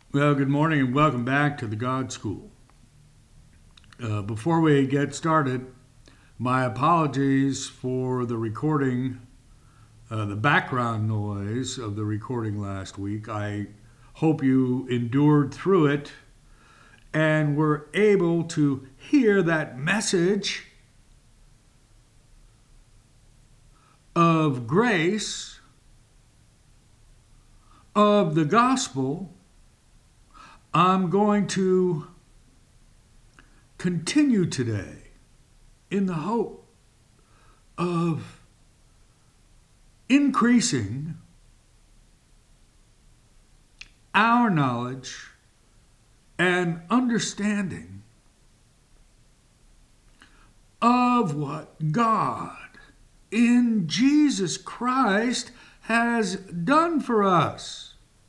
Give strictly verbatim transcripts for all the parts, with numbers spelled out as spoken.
Well, good morning and welcome back to the God School. Uh, before we get started, my apologies for the recording, uh, the background noise of the recording last week. I hope you endured through it and were able to hear that message of grace, of the gospel. I'm going to continue today in the hope of increasing our knowledge and understanding of what God in Jesus Christ has done for us.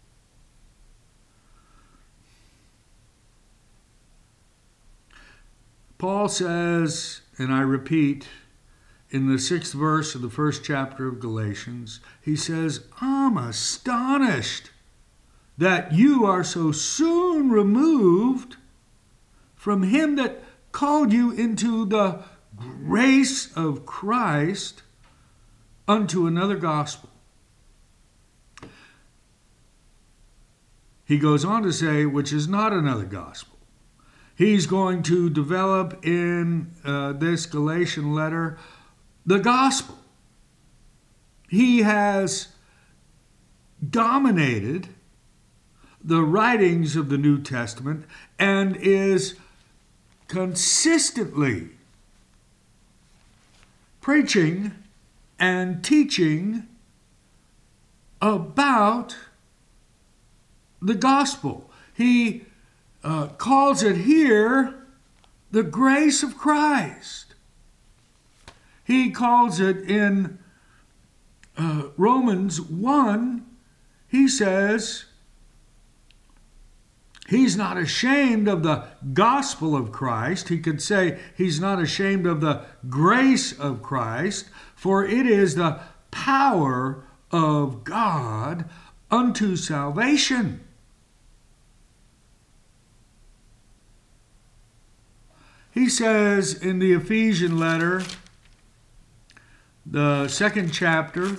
Paul says, and I repeat, in the sixth verse of the first chapter of Galatians, he says, I'm astonished that you are so soon removed from him that called you into the grace of Christ unto another gospel. He goes on to say, which is not another gospel. He's going to develop in uh, this Galatian letter the gospel. He has dominated the writings of the New Testament and is consistently preaching and teaching about the gospel. He Uh, calls it here the grace of Christ. He calls it in uh, Romans one, he says, he's not ashamed of the gospel of Christ. He could say he's not ashamed of the grace of Christ, for it is the power of God unto salvation. He says in the Ephesian letter, the second chapter,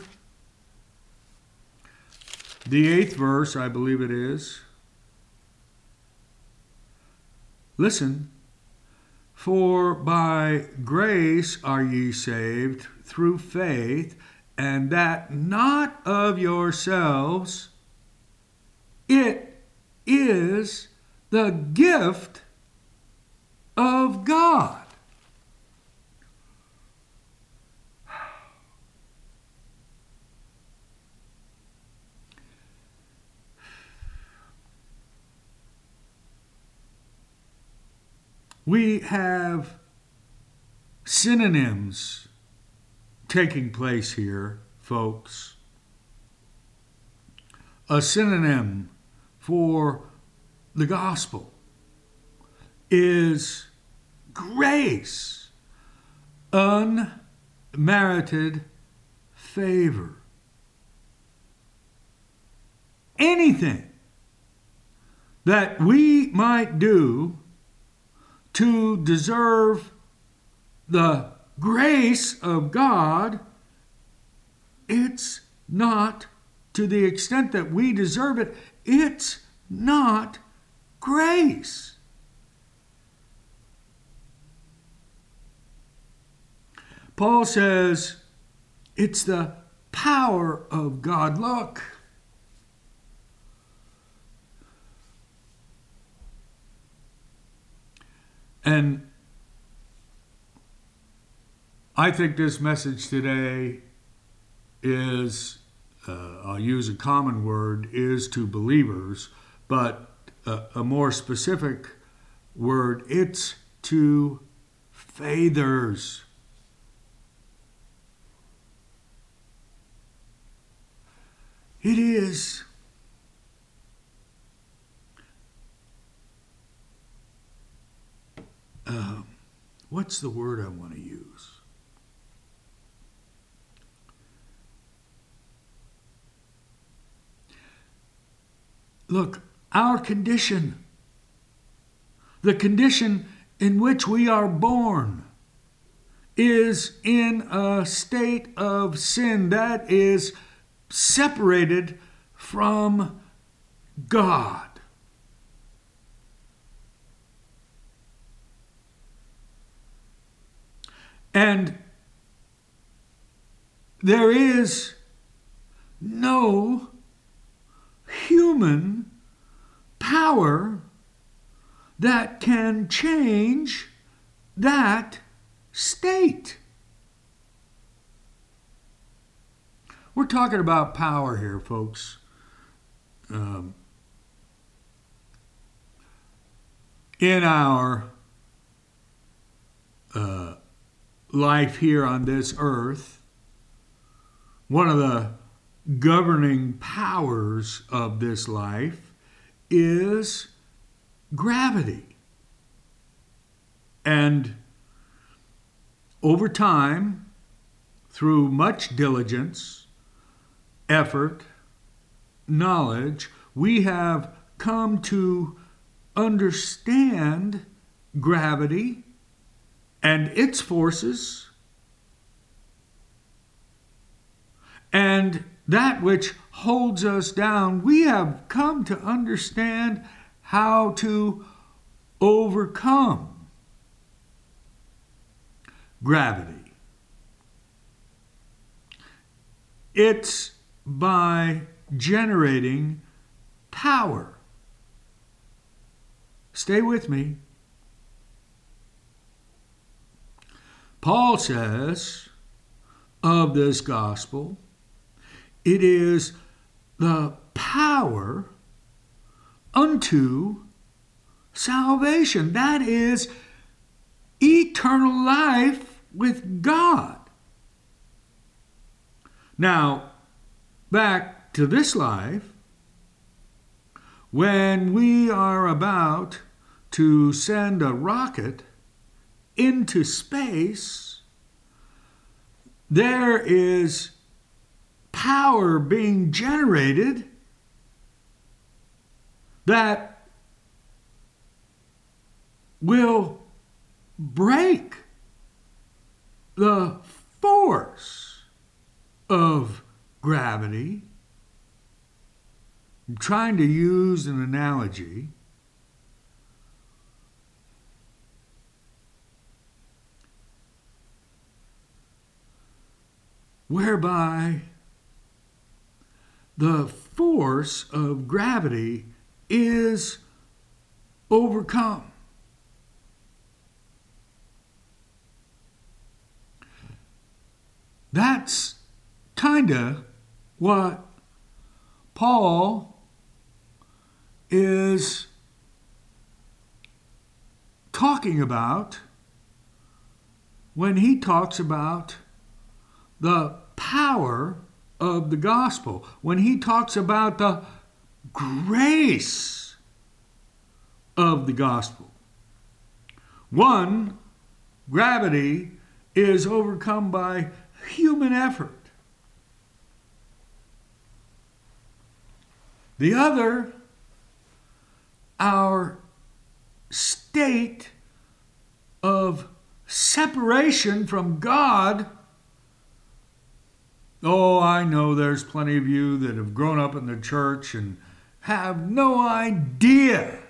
the eighth verse, I believe it is. Listen, for by grace are ye saved through faith, and that not of yourselves, it is the gift of God. We have synonyms taking place here, folks. A synonym for the gospel is grace, unmerited favor. Anything that we might do to deserve the grace of God, it's not, to the extent that we deserve it, it's not grace. Paul says it's the power of God. Look, and I think this message today is, uh, I'll use a common word, is to believers, but a, a more specific word, it's to faithers. It is uh, what's the word I want to use? Look, our condition, the condition in which we are born, is in a state of sin that is separated from God. And there is no human power that can change that state. We're talking about power here, folks. Um, in our uh, life here on this earth, one of the governing powers of this life is gravity. And over time, through much diligence, effort, knowledge, we have come to understand gravity and its forces, and that which holds us down. We have come to understand how to overcome gravity. It's by generating power. Stay with me. Paul says of this gospel, it is the power unto salvation. That is eternal life with God. Now, back to this life, when we are about to send a rocket into space, there is power being generated that will break the force of gravity. I'm trying to use an analogy. Whereby the force of gravity is overcome. That's kind of what Paul is talking about when he talks about the power of the gospel, when he talks about the grace of the gospel. One, gravity is overcome by human effort. The other, our state of separation from God. Oh, I know there's plenty of you that have grown up in the church and have no idea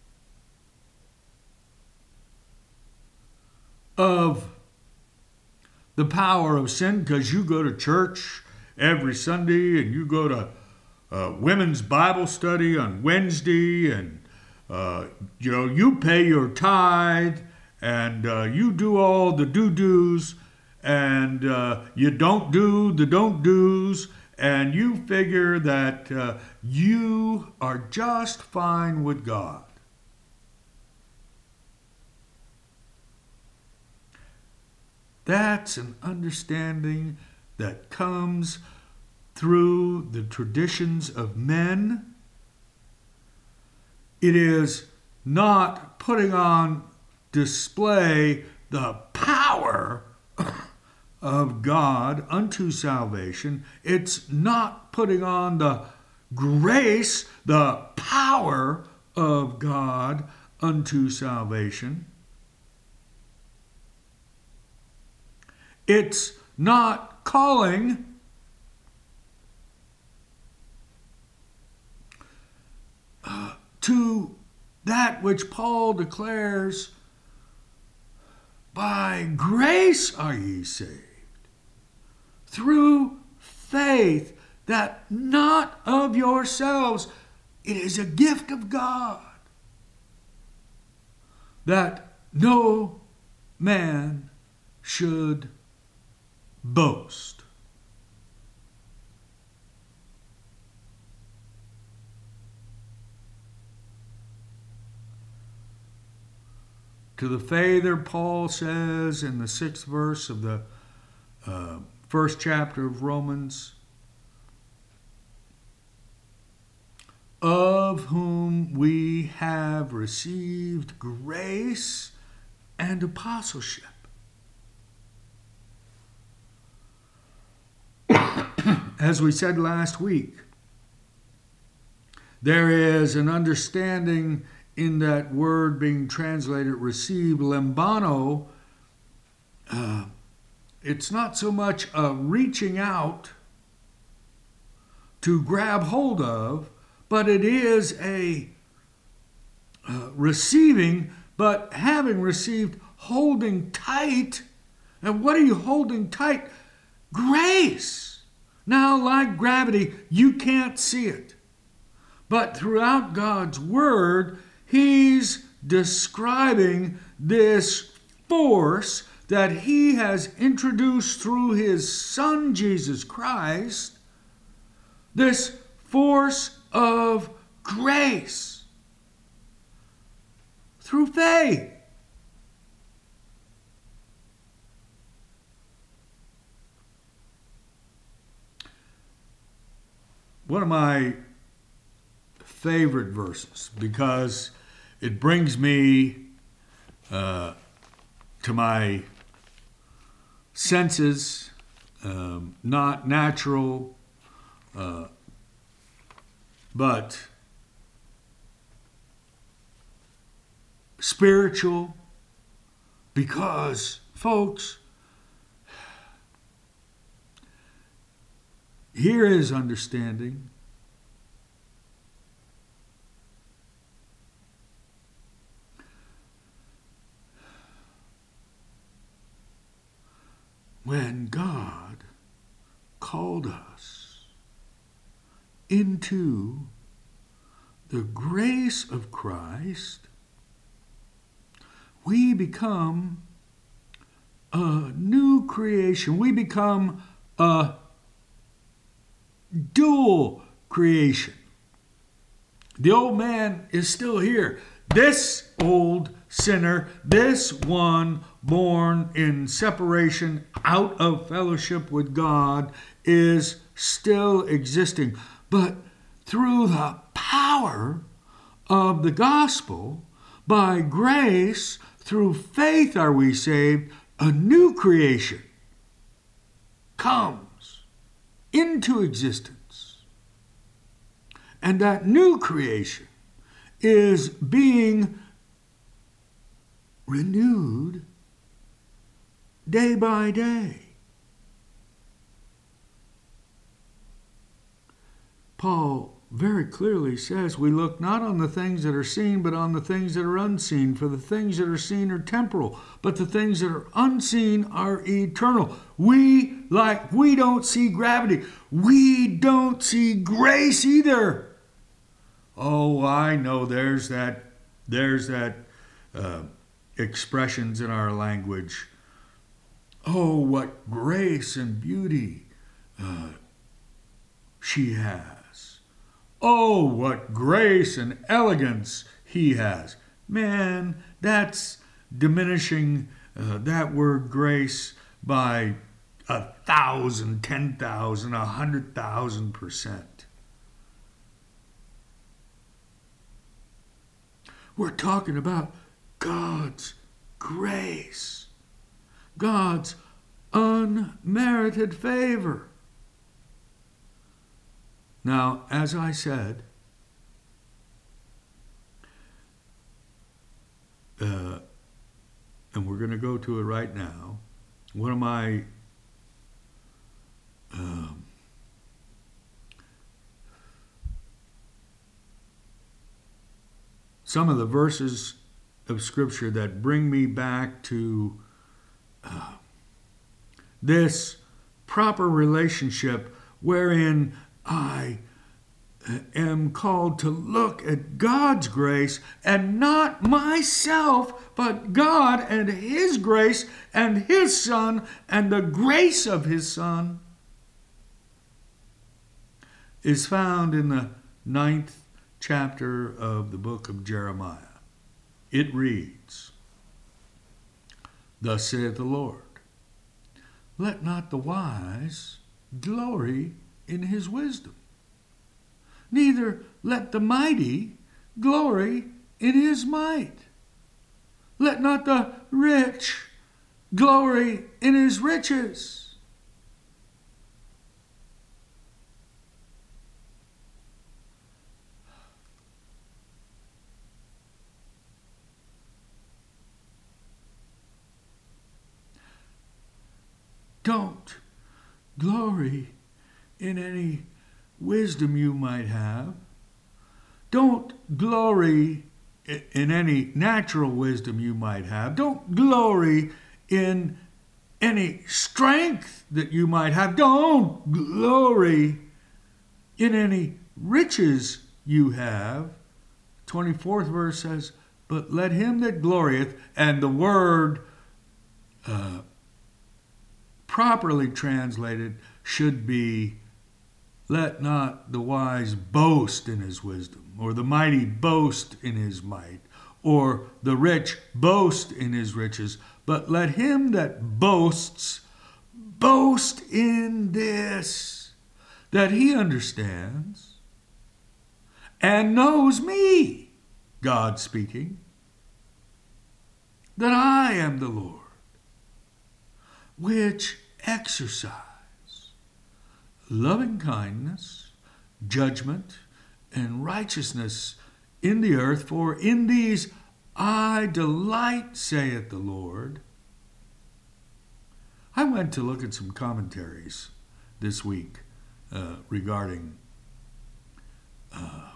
of the power of sin, because you go to church every Sunday and you go to uh, women's Bible study on Wednesday, and uh, you know, you pay your tithe and uh, you do all the do-dos, and uh, you don't do the don't-dos, and you figure that uh, you are just fine with God. That's an understanding that comes through the traditions of men. It is not putting on display the power of God unto salvation. It's not putting on the grace, the power of God unto salvation. It's not calling uh, to that which Paul declares, by grace are ye saved, through faith, that not of yourselves, it is a gift of God, that no man should boast. To the Father, Paul says in the sixth verse of the uh, first chapter of Romans, of whom we have received grace and apostleship. As we said last week, there is an understanding in that word being translated received, lambano. Uh, it's not so much a reaching out to grab hold of, but it is a uh, receiving, but having received, holding tight. And what are you holding tight? Grace. Now, like gravity, you can't see it. But throughout God's Word, He's describing this force that He has introduced through His Son, Jesus Christ, this force of grace through faith. One of my favorite verses, because it brings me uh, to my senses, um, not natural, uh, but spiritual, because, folks, here is understanding. When God called us into the grace of Christ, we become a new creation. We become a dual creation. The old man is still here. This old sinner, this one born in separation out of fellowship with God, is still existing. But through the power of the gospel, by grace, through faith are we saved, a new creation comes into existence. And that new creation is being renewed day by day. Paul very clearly says we look not on the things that are seen, but on the things that are unseen. For the things that are seen are temporal, but the things that are unseen are eternal. We, like we don't see gravity, we don't see grace either. Oh, I know there's that, there's that uh, expressions in our language. Oh, what grace and beauty uh, she has. Oh, what grace and elegance he has. Man, that's diminishing uh, that word grace by a thousand, ten thousand, a hundred thousand percent. We're talking about God's grace, God's unmerited favor. Now, as I said, uh, and we're going to go to it right now, one of my um, some of the verses of Scripture that bring me back to uh, this proper relationship wherein I am called to look at God's grace and not myself, but God and His grace and His Son and the grace of His Son, is found in the ninth chapter of the book of Jeremiah. It reads, "Thus saith the Lord, let not the wise glory in his wisdom, neither let the mighty glory in his might. Let not the rich glory in his riches." Don't glory in any wisdom you might have. Don't glory in any natural wisdom you might have. Don't glory in any strength that you might have. Don't glory in any riches you have. twenty-fourth verse says, "But let him that glorieth," and the word uh, properly translated should be, "Let not the wise boast in his wisdom, or the mighty boast in his might, or the rich boast in his riches, but let him that boasts boast in this, that he understands and knows me," God speaking, "that I am the Lord, which exercise loving kindness, judgment, and righteousness in the earth, for in these I delight, saith the Lord." I went to look at some commentaries this week uh, regarding uh,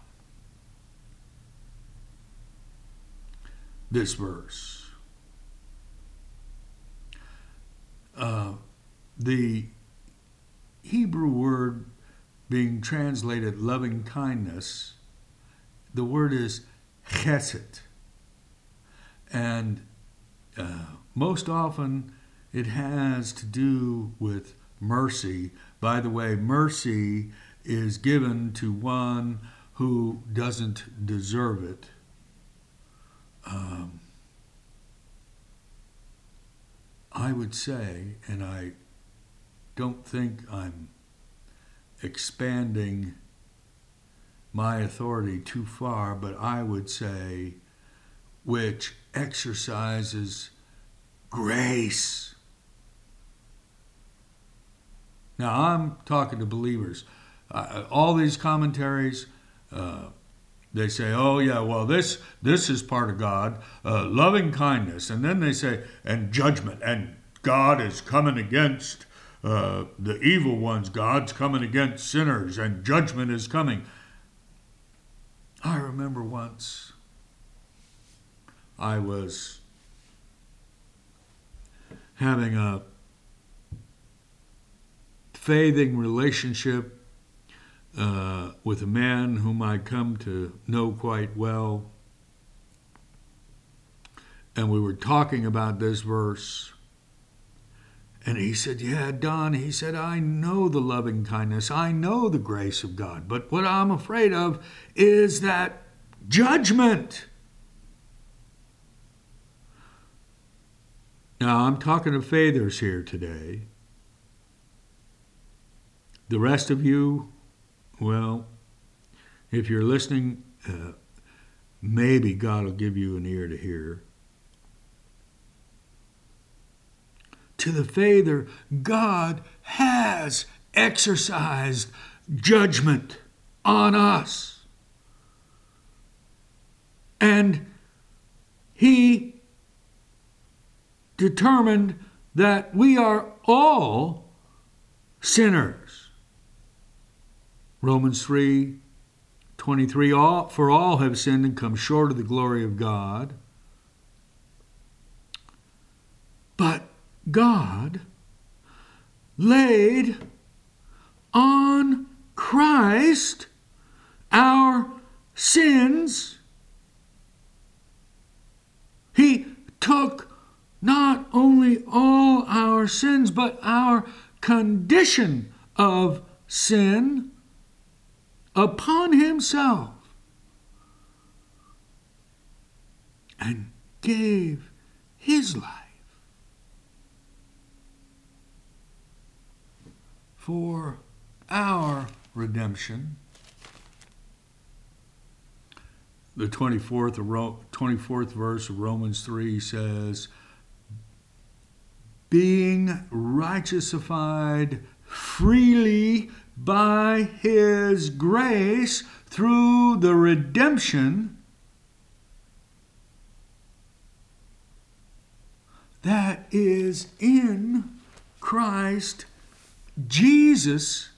this verse. Uh, the Hebrew word being translated loving kindness, the word is chesed. And uh, most often it has to do with mercy. By the way, mercy is given to one who doesn't deserve it. Um, I would say, and I don't think I'm expanding my authority too far, but I would say, which exercises grace. Now, I'm talking to believers. Uh, all these commentaries, uh, they say, "Oh yeah, well this this is part of God, uh, loving kindness," and then they say, "and judgment, and God is coming against uh, the evil ones. God's coming against sinners, and judgment is coming." I remember once I was having a faithing relationship Uh, with a man whom I come to know quite well. And we were talking about this verse. And he said, "Yeah, Don," he said, "I know the loving kindness. I know the grace of God. But what I'm afraid of is that judgment." Now, I'm talking to faithers here today. The rest of you, well, if you're listening, uh, maybe God will give you an ear to hear. To the faither, God has exercised judgment. on us. And he determined that we are all sinners. Romans three twenty-three, all, for all have sinned and come short of the glory of God. But God laid on Christ our sins. He took not only all our sins, but our condition of sin upon himself and gave his life for our redemption. The twenty-fourth, twenty-fourth verse of Romans three says, being righteousified freely by his grace through the redemption that is in Christ Jesus.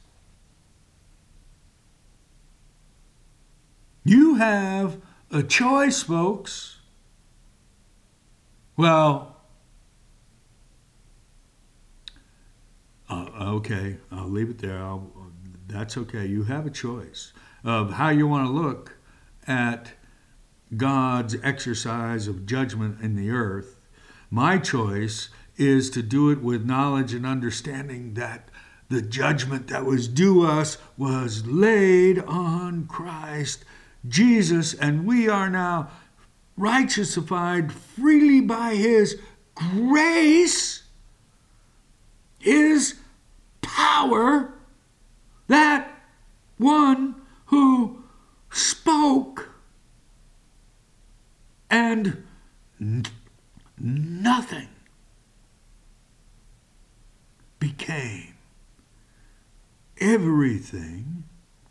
You have a choice, folks. Well, uh, okay, I'll leave it there. I'll, that's okay. You have a choice of how you want to look at God's exercise of judgment in the earth. My choice is to do it with knowledge and understanding that the judgment that was due us was laid on Christ Jesus, and we are now righteousified freely by his grace, his power, that one who spoke and n- nothing became everything.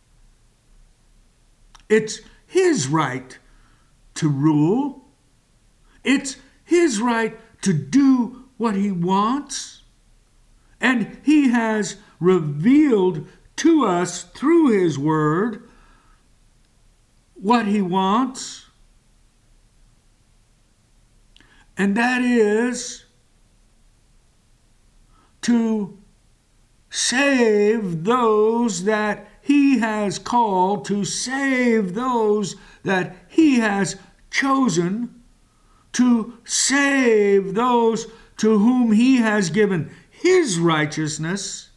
It's his right to rule. It's his right to do what he wants. And he has revealed to us through his word what he wants. And that is to save those that he has called, to save those that he has chosen, to save those to whom he has given his righteousness.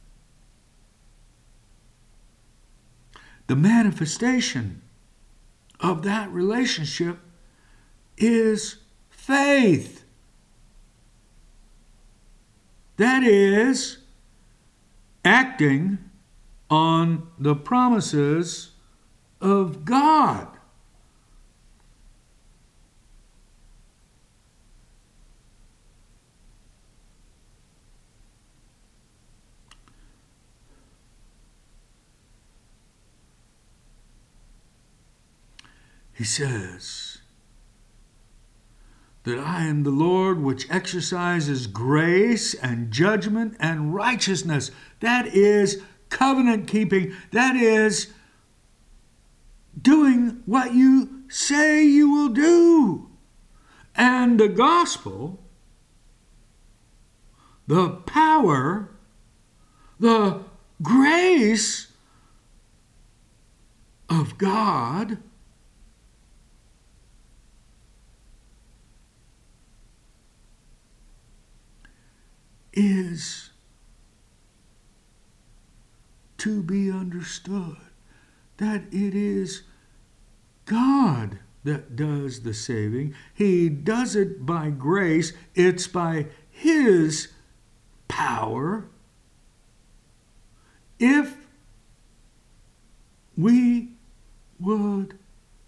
The manifestation of that relationship is faith. That is, acting on the promises of God. He says that I am the Lord which exercises grace and judgment and righteousness. That is covenant keeping. That is doing what you say you will do. And the gospel, the power, the grace of God is to be understood, that it is God that does the saving. He does it by grace. It's by his power. If we would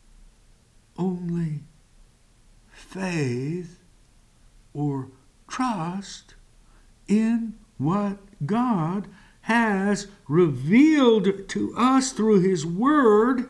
only faith or trust in what God has revealed to us through his word,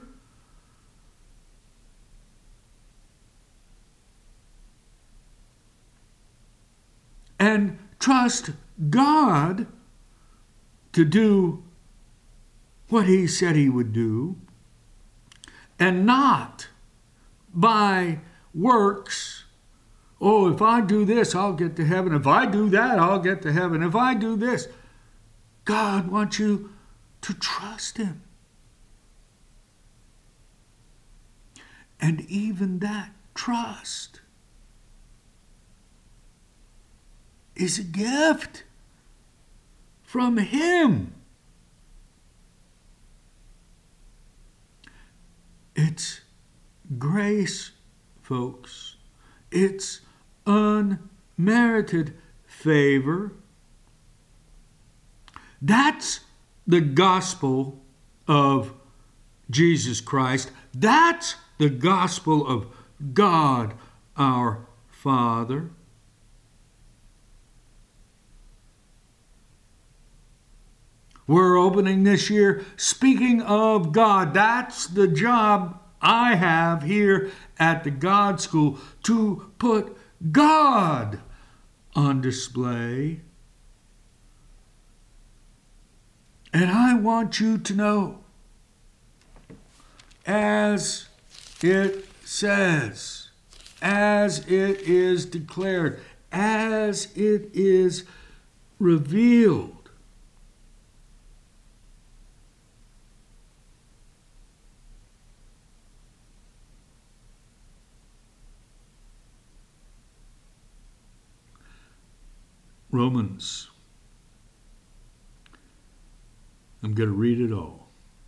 and trust God to do what he said he would do, and not by works. Oh, if I do this, I'll get to heaven. If I do that, I'll get to heaven. If I do this. God wants you to trust him. And even that trust is a gift from him. It's grace, folks. It's unmerited favor. That's the gospel of Jesus Christ. That's the gospel of God our Father. We're opening this year speaking of God. That's the job I have here at the God School, to put God on display. And I want you to know, as it says, as it is declared, as it is revealed, Romans. I'm going to read it all.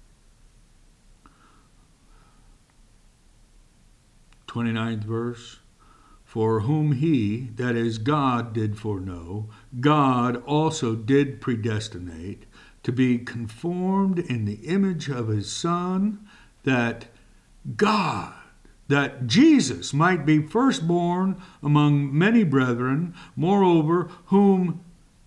twenty-ninth verse. For whom he, that is God, did foreknow, God also did predestinate to be conformed in the image of his Son, that God, that Jesus might be firstborn among many brethren, moreover, whom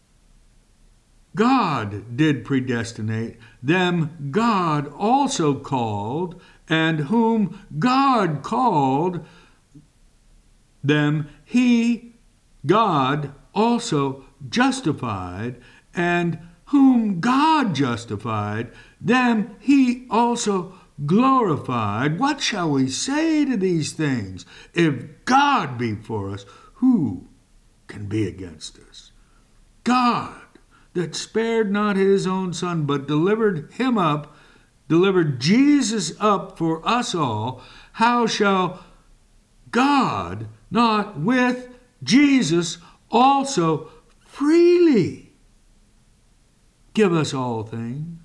God did predestinate, them God also called, and whom God called, them he, God, also justified, and whom God justified, them he also glorified. What shall we say to these things? If God be for us, who can be against us? God, that spared not his own Son, but delivered him up, delivered Jesus up for us all, how shall God not with Jesus also freely give us all things?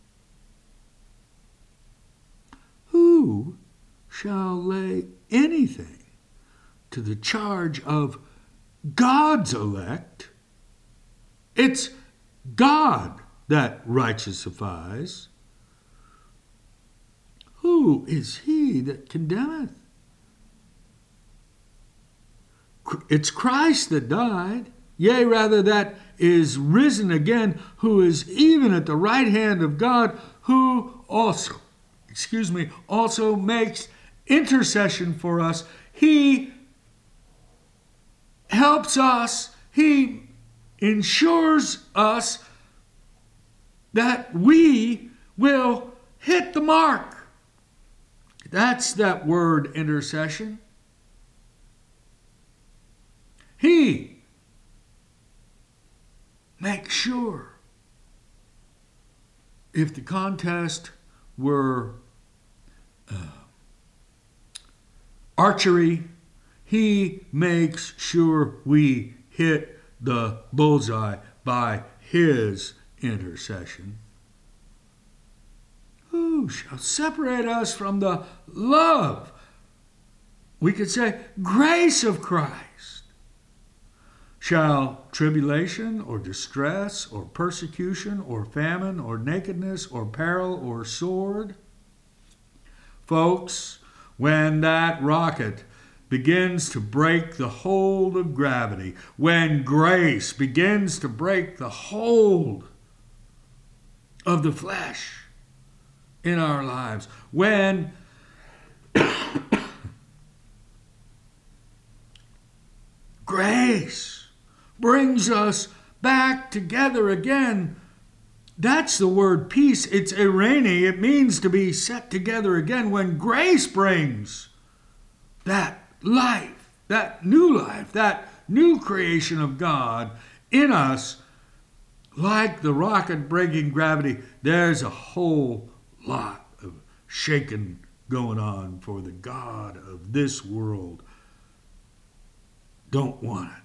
Who shall lay anything to the charge of God's elect? It's God that righteousifies. Who is he that condemneth? It's Christ that died, yea, rather that is risen again, who is even at the right hand of God, who also, excuse me, also makes intercession for us. He helps us. He ensures us that we will hit the mark. That's that word, intercession. He makes sure. If the contest were uh, archery, he makes sure we hit the bullseye by his intercession. Who shall separate us from the love, we could say, grace of Christ? Shall tribulation or distress or persecution or famine or nakedness or peril or sword? Folks, when that rocket begins to break the hold of gravity, when grace begins to break the hold of the flesh in our lives. When grace brings us back together again. That's the word peace. It's eirene. It means to be set together again. When grace brings that life, that new life, that new creation of God in us, like the rocket breaking gravity, there's a whole lot of shaking going on, for the God of this world don't want it.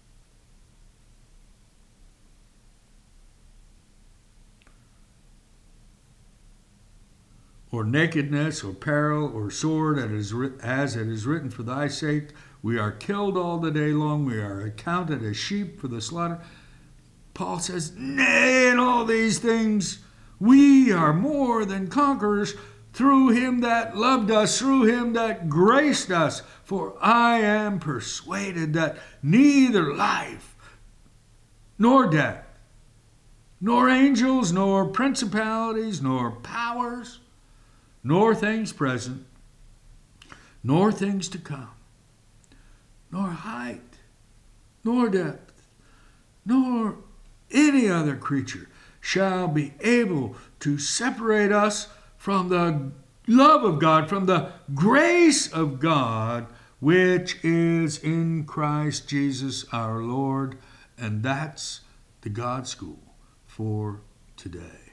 Or nakedness, or peril, or sword, as it is written, for thy sake we are killed all the day long, we are accounted as sheep for the slaughter. Paul says, nay, in all these things we are more than conquerors through him that loved us, through him that graced us. For I am persuaded that neither life, nor death, nor angels, nor principalities, nor powers, nor things present, nor things to come, nor height, nor depth, nor any other creature shall be able to separate us from the love of God, from the grace of God, which is in Christ Jesus our Lord. And that's the God School for today.